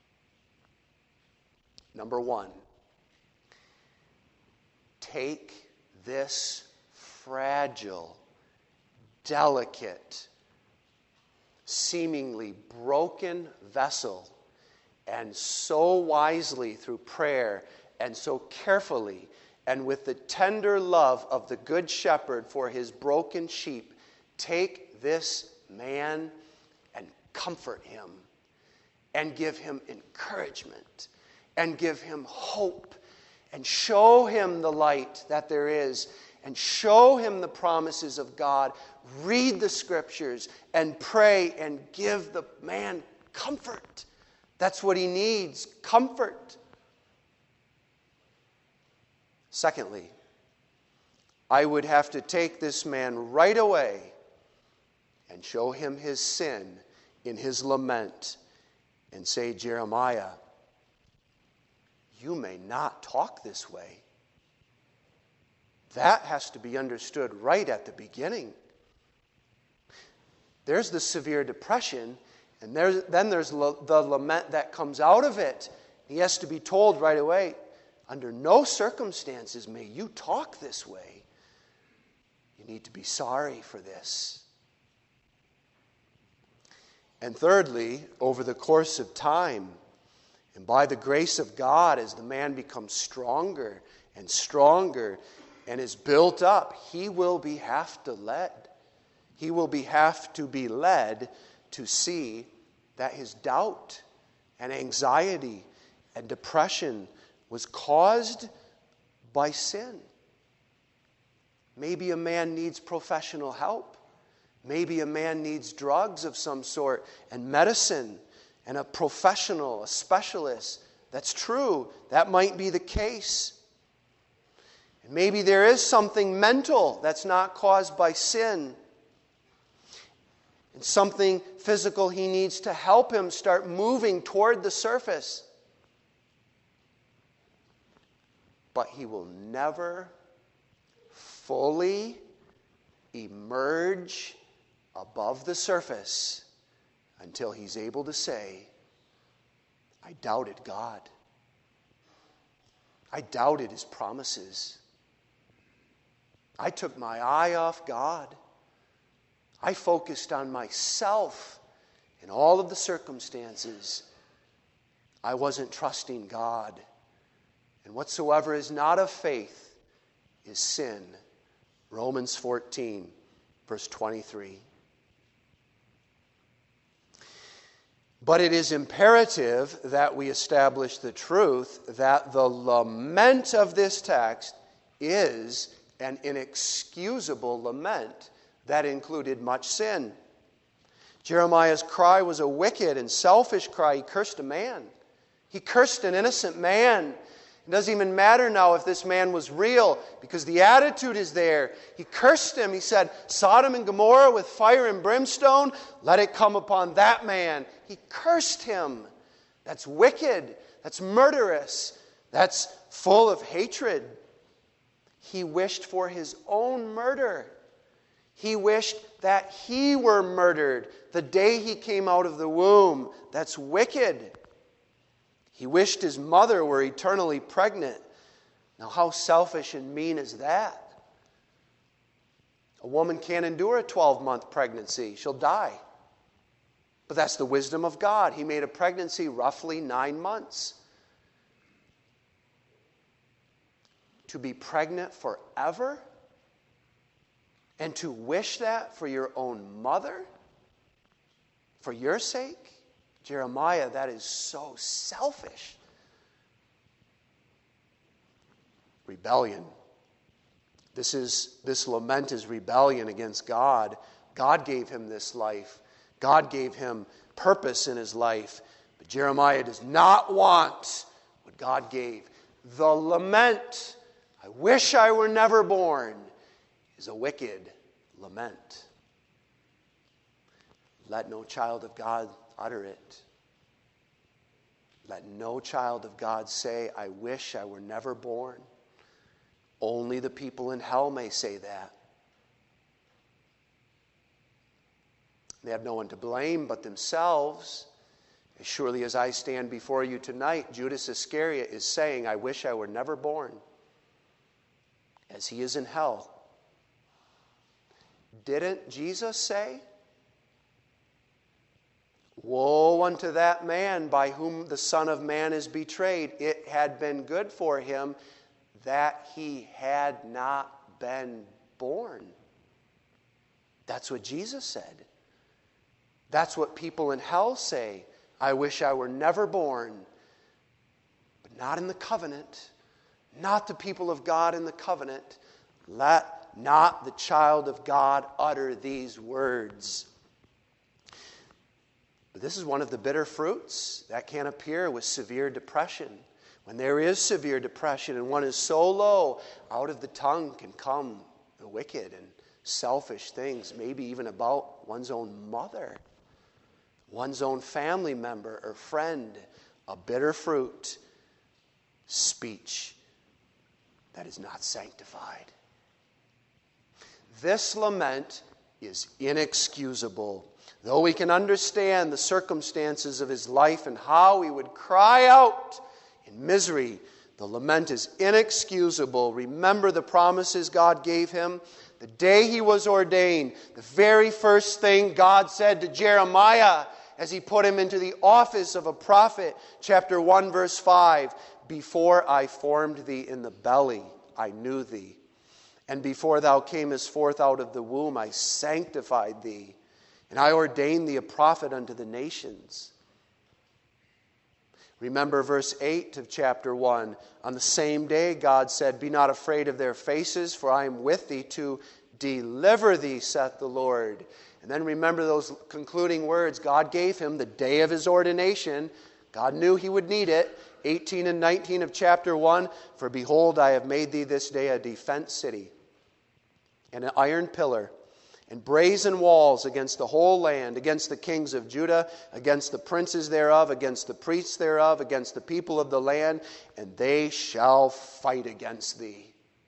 Number one, take this fragile, delicate, seemingly broken vessel and so wisely through prayer and so carefully and with the tender love of the good shepherd for his broken sheep, take this man and comfort him and give him encouragement and give him hope and show him the light that there is and show him the promises of God. Read the scriptures and pray and give the man comfort. That's what he needs, comfort. Secondly, I would have to take this man right away and show him his sin in his lament and say, Jeremiah, you may not talk this way. That has to be understood right at the beginning. There's the severe depression, and then there's the lament that comes out of it. He has to be told right away, under no circumstances may you talk this way. You need to be sorry for this. And thirdly, over the course of time, and by the grace of God, as the man becomes stronger and stronger and is built up, he will have to be led to see that his doubt and anxiety and depression was caused by sin. Maybe a man needs professional help. Maybe a man needs drugs of some sort and medicine and a professional, a specialist. That's true. That might be the case. And maybe there is something mental that's not caused by sin. And something physical he needs to help him start moving toward the surface. But he will never fully emerge above the surface until he's able to say, I doubted God. I doubted his promises. I took my eye off God. I focused on myself in all of the circumstances. I wasn't trusting God. And whatsoever is not of faith is sin. Romans 14, verse 23. But it is imperative that we establish the truth that the lament of this text is an inexcusable lament that included much sin. Jeremiah's cry was a wicked and selfish cry. He cursed a man. He cursed an innocent man. It doesn't even matter now if this man was real, because the attitude is there. He cursed him. He said, Sodom and Gomorrah with fire and brimstone, let it come upon that man. He cursed him. That's wicked. That's murderous. That's full of hatred. He wished for his own murder. He wished that he were murdered the day he came out of the womb. That's wicked. He wished his mother were eternally pregnant. Now, how selfish and mean is that? A woman can't endure a 12-month pregnancy. She'll die. But that's the wisdom of God. He made a pregnancy roughly 9 months. To be pregnant forever? And to wish that for your own mother? For your sake? Jeremiah, that is so selfish. Rebellion. This lament is rebellion against God. God gave him this life. God gave him purpose in his life. But Jeremiah does not want what God gave. The lament, I wish I were never born, is a wicked lament. Let no child of God utter it. Let no child of God say, I wish I were never born. Only the people in hell may say that. They have no one to blame but themselves. As surely as I stand before you tonight, Judas Iscariot is saying, I wish I were never born, as he is in hell. Didn't Jesus say, woe unto that man by whom the Son of Man is betrayed. It had been good for him that he had not been born. That's what Jesus said. That's what people in hell say. I wish I were never born. But not in the covenant. Not the people of God in the covenant. Let not the child of God utter these words. But this is one of the bitter fruits that can appear with severe depression. When there is severe depression and one is so low, out of the tongue can come the wicked and selfish things, maybe even about one's own mother, one's own family member or friend. A bitter fruit, speech that is not sanctified. This lament is inexcusable. Though we can understand the circumstances of his life and how he would cry out in misery, the lament is inexcusable. Remember the promises God gave him. The day he was ordained, the very first thing God said to Jeremiah as he put him into the office of a prophet, chapter 1, verse 5, before I formed thee in the belly, I knew thee. And before thou camest forth out of the womb, I sanctified thee. And I ordained thee a prophet unto the nations. Remember verse 8 of chapter 1. On the same day God said, be not afraid of their faces, for I am with thee to deliver thee, saith the Lord. And then remember those concluding words God gave him the day of his ordination. God knew he would need it. 18 and 19 of chapter 1. For behold, I have made thee this day a defense city, and an iron pillar, and brazen walls against the whole land, against the kings of Judah, against the princes thereof, against the priests thereof, against the people of the land, and they shall fight against thee.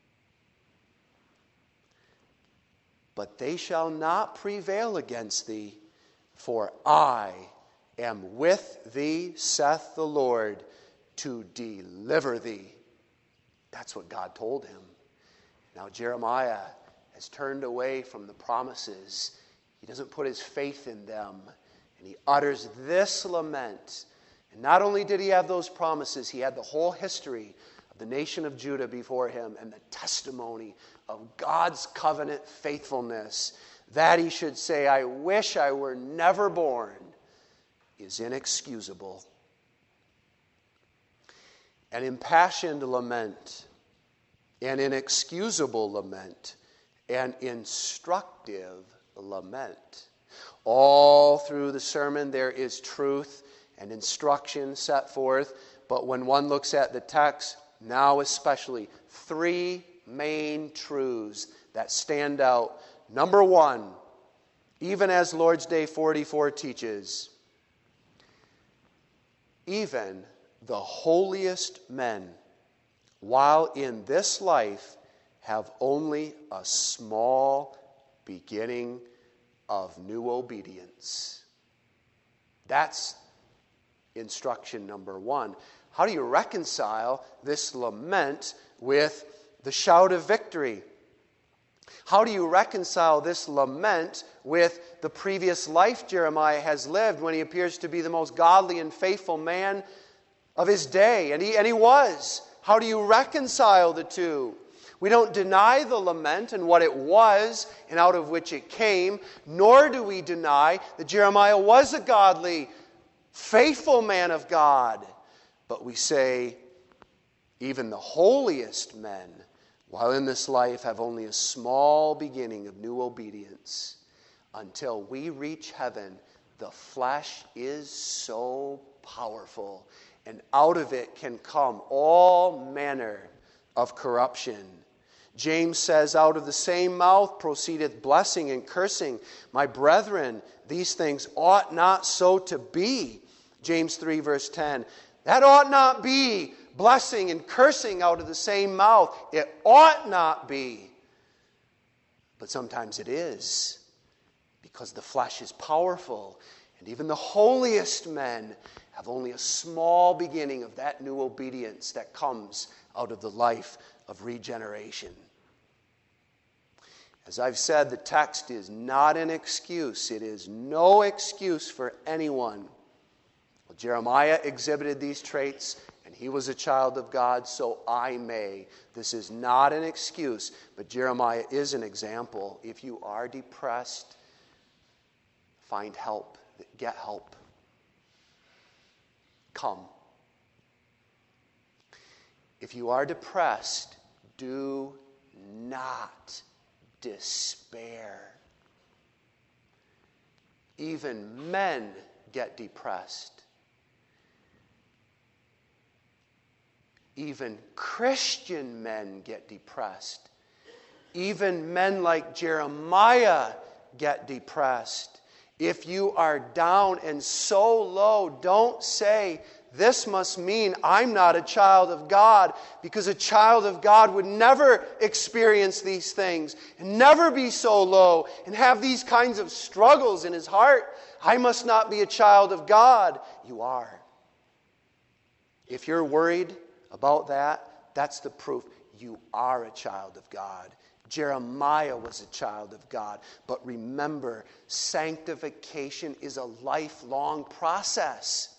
But they shall not prevail against thee, for I am with thee, saith the Lord, to deliver thee. That's what God told him. Now Jeremiah has turned away from the promises. He doesn't put his faith in them. And he utters this lament. And not only did he have those promises, he had the whole history of the nation of Judah before him and the testimony of God's covenant faithfulness. That he should say, I wish I were never born, is inexcusable. An impassioned lament, an inexcusable lament, an instructive lament. All through the sermon there is truth and instruction set forth, but when one looks at the text, now especially, three main truths that stand out. Number one, even as Lord's Day 44 teaches, even the holiest men, while in this life, have only a small beginning of new obedience. That's instruction number one. How do you reconcile this lament with the shout of victory? How do you reconcile this lament with the previous life Jeremiah has lived when he appears to be the most godly and faithful man of his day? And he was. How do you reconcile the two? We don't deny the lament and what it was and out of which it came, nor do we deny that Jeremiah was a godly, faithful man of God. But we say, even the holiest men, while in this life, have only a small beginning of new obedience. Until we reach heaven, the flesh is so powerful, and out of it can come all manner of corruption. James says, out of the same mouth proceedeth blessing and cursing. My brethren, these things ought not so to be. James 3 verse 10. That ought not be, blessing and cursing out of the same mouth. It ought not be. But sometimes it is, because the flesh is powerful. And even the holiest men have only a small beginning of that new obedience that comes out of the life of regeneration. As I've said, the text is not an excuse. It is no excuse for anyone. Well, Jeremiah exhibited these traits, and he was a child of God, so I may. This is not an excuse, but Jeremiah is an example. If you are depressed, find help. Get help. Come. If you are depressed, do not despair. Even men get depressed. Even Christian men get depressed. Even men like Jeremiah get depressed. If you are down and so low, don't say, this must mean I'm not a child of God, because a child of God would never experience these things and never be so low and have these kinds of struggles in his heart. I must not be a child of God. You are. If you're worried about that, that's the proof. You are a child of God. Jeremiah was a child of God. But remember, sanctification is a lifelong process.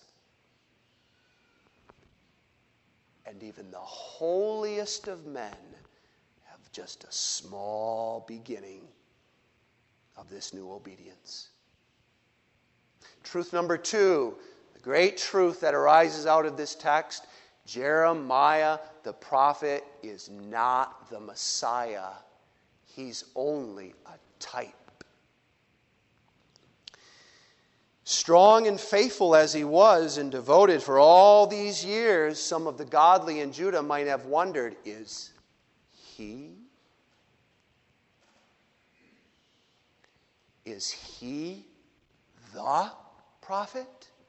And even the holiest of men have just a small beginning of this new obedience. Truth number 2, the great truth that arises out of this text: Jeremiah the prophet is not the Messiah. He's only a type. Strong and faithful as he was and devoted for all these years, some of the godly in Judah might have wondered, is he the prophet?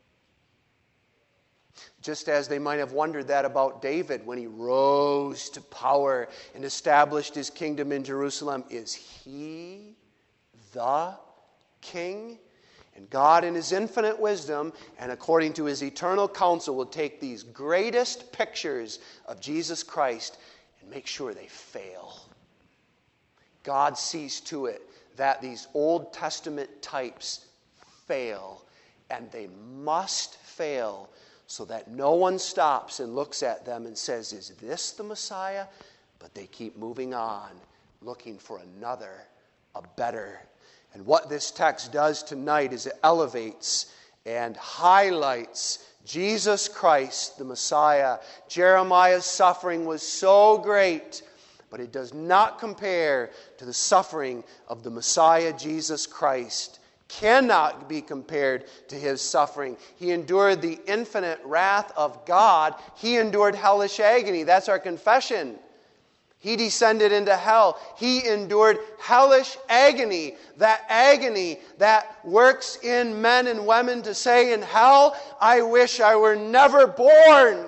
Just as they might have wondered that about David when he rose to power and established his kingdom in Jerusalem. Is he the king? And God, in his infinite wisdom and according to his eternal counsel, will take these greatest pictures of Jesus Christ and make sure they fail. God sees to it that these Old Testament types fail, and they must fail, so that no one stops and looks at them and says, is this the Messiah? But they keep moving on, looking for another, a better. And what this text does tonight is it elevates and highlights Jesus Christ, the Messiah. Jeremiah's suffering was so great, but it does not compare to the suffering of the Messiah, Jesus Christ. Cannot be compared to his suffering. He endured the infinite wrath of God. He endured hellish agony. That's our confession. He descended into hell. He endured hellish agony that works in men and women to say in hell, I wish I were never born.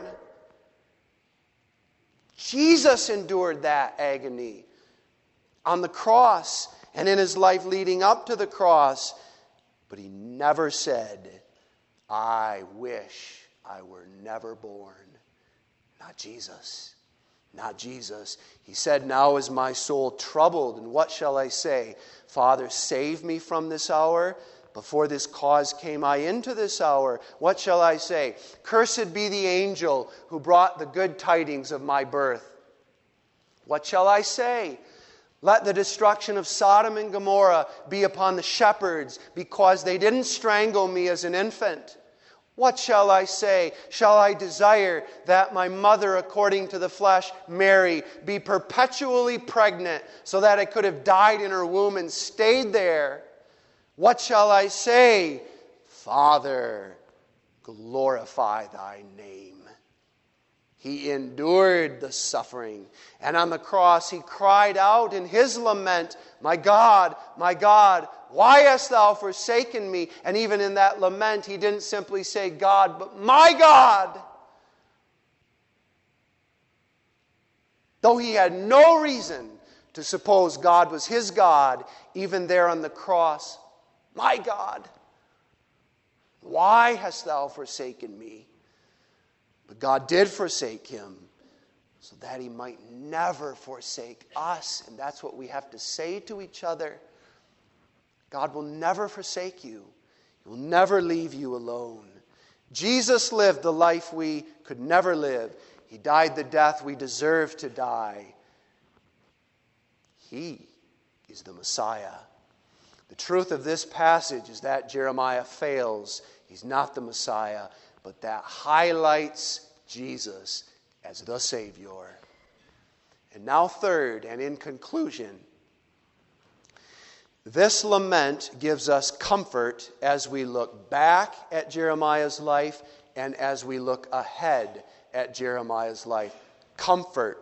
Jesus endured that agony on the cross and in his life leading up to the cross. But he never said, I wish I were never born. Not Jesus. Not Jesus. He said, now is my soul troubled, and what shall I say? Father, save me from this hour. Before this cause came I into this hour. What shall I say? Cursed be the angel who brought the good tidings of my birth. What shall I say? Let the destruction of Sodom and Gomorrah be upon the shepherds, because they didn't strangle me as an infant. What shall I say? Shall I desire that my mother, according to the flesh, Mary, be perpetually pregnant, so that I could have died in her womb and stayed there? What shall I say? Father, glorify thy name. He endured the suffering. And on the cross he cried out in his lament, my God, why hast thou forsaken me? And even in that lament he didn't simply say God, but my God. Though he had no reason to suppose God was his God, even there on the cross, my God, why hast thou forsaken me? But God did forsake him so that he might never forsake us. And that's what we have to say to each other. God will never forsake you. He will never leave you alone. Jesus lived the life we could never live. He died the death we deserve to die. He is the Messiah. The truth of this passage is that Jeremiah fails. He's not the Messiah, but that highlights Jesus as the Savior. And now third, and in conclusion, this lament gives us comfort as we look back at Jeremiah's life and as we look ahead at Jeremiah's life. Comfort.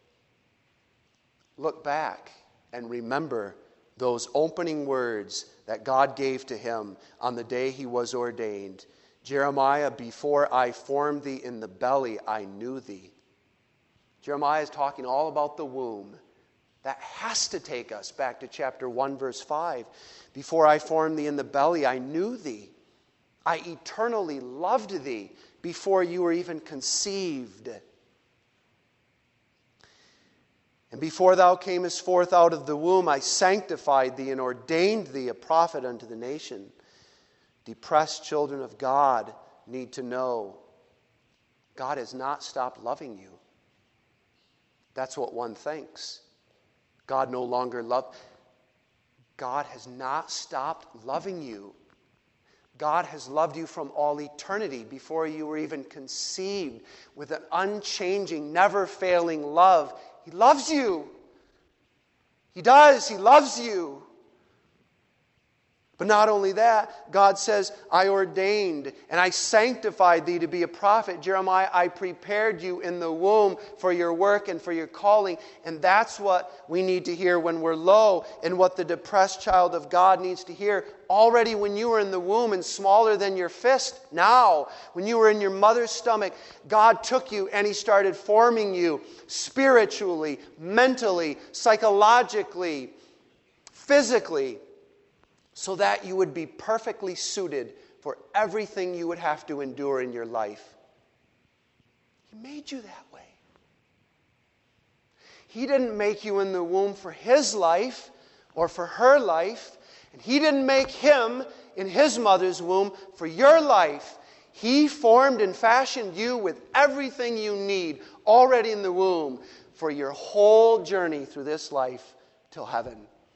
Look back and remember those opening words that God gave to him on the day he was ordained. Jeremiah, before I formed thee in the belly, I knew thee. Jeremiah is talking all about the womb. That has to take us back to chapter 1, verse 5. Before I formed thee in the belly, I knew thee. I eternally loved thee before you were even conceived. And before thou camest forth out of the womb, I sanctified thee and ordained thee a prophet unto the nation. Depressed children of God need to know God has not stopped loving you. That's what one thinks. God no longer loves. God has not stopped loving you. God has loved you from all eternity before you were even conceived with an unchanging, never-failing love. He loves you. He does. He loves you. But not only that, God says, I ordained and I sanctified thee to be a prophet. Jeremiah, I prepared you in the womb for your work and for your calling. And that's what we need to hear when we're low, and what the depressed child of God needs to hear already when you were in the womb and smaller than your fist. Now, when you were in your mother's stomach, God took you and He started forming you spiritually, mentally, psychologically, physically, so that you would be perfectly suited for everything you would have to endure in your life. He made you that way. He didn't make you in the womb for His life or for her life. And He didn't make him in his mother's womb for your life. He formed and fashioned you with everything you need already in the womb for your whole journey through this life till heaven.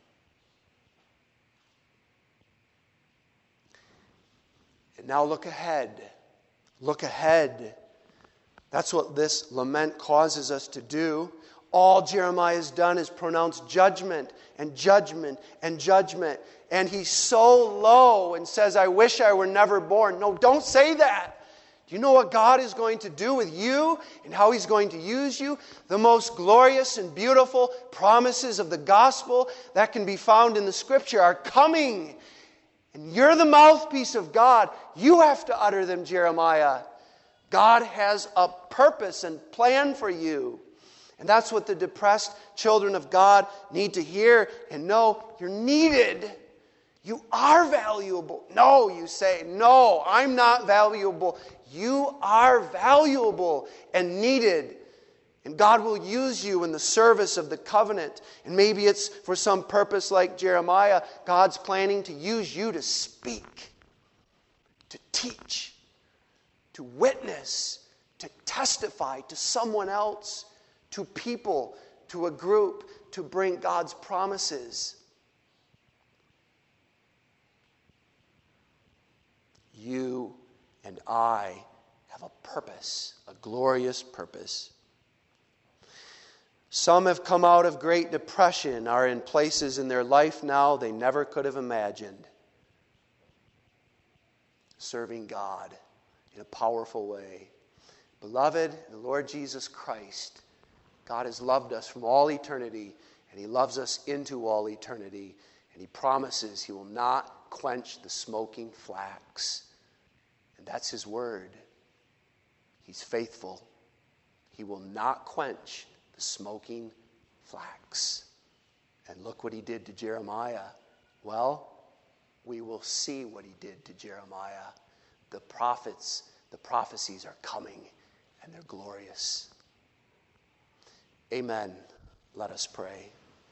And now look ahead. Look ahead. That's what this lament causes us to do. All Jeremiah has done is pronounce judgment and judgment and judgment. And he's so low and says, I wish I were never born. No, don't say that. Do you know what God is going to do with you and how He's going to use you? The most glorious and beautiful promises of the gospel that can be found in the Scripture are coming. And you're the mouthpiece of God. You have to utter them, Jeremiah. God has a purpose and plan for you. And that's what the depressed children of God need to hear and know. You're needed. You are valuable. No, you say, no, I'm not valuable. You are valuable and needed. And God will use you in the service of the covenant. And maybe it's for some purpose like Jeremiah. God's planning to use you to speak, to teach, to witness, to testify to someone else, to people, to a group, to bring God's promises. You and I have a purpose, a glorious purpose. Some have come out of Great Depression, are in places in their life now they never could have imagined. Serving God in a powerful way. Beloved, the Lord Jesus Christ, God has loved us from all eternity, and He loves us into all eternity, and He promises He will not quench the smoking flax. And that's His word. He's faithful. He will not quench the smoking flax. And look what he did to Jeremiah. Well, we will see what he did to Jeremiah. The prophecies are coming, and they're glorious. Amen. Let us pray.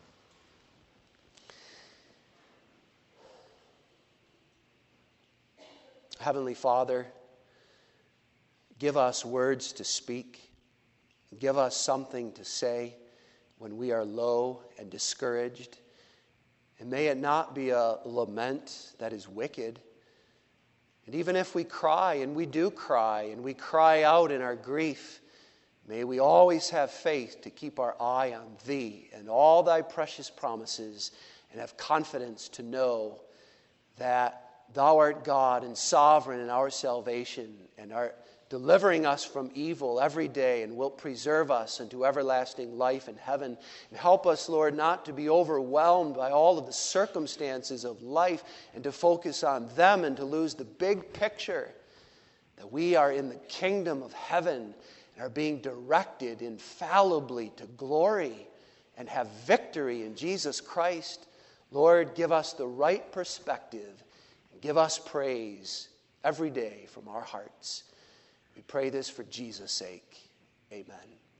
Heavenly Father, give us words to speak. Give us something to say when we are low and discouraged. And may it not be a lament that is wicked. And even if we cry, and we do cry, and we cry out in our grief, may we always have faith to keep our eye on Thee and all Thy precious promises, and have confidence to know that Thou art God and sovereign in our salvation, and art delivering us from evil every day, and wilt preserve us unto everlasting life in heaven. And help us, Lord, not to be overwhelmed by all of the circumstances of life, and to focus on them and to lose the big picture, that we are in the kingdom of heaven and are being directed infallibly to glory and have victory in Jesus Christ. Lord, give us the right perspective and give us praise every day from our hearts. We pray this for Jesus' sake. Amen.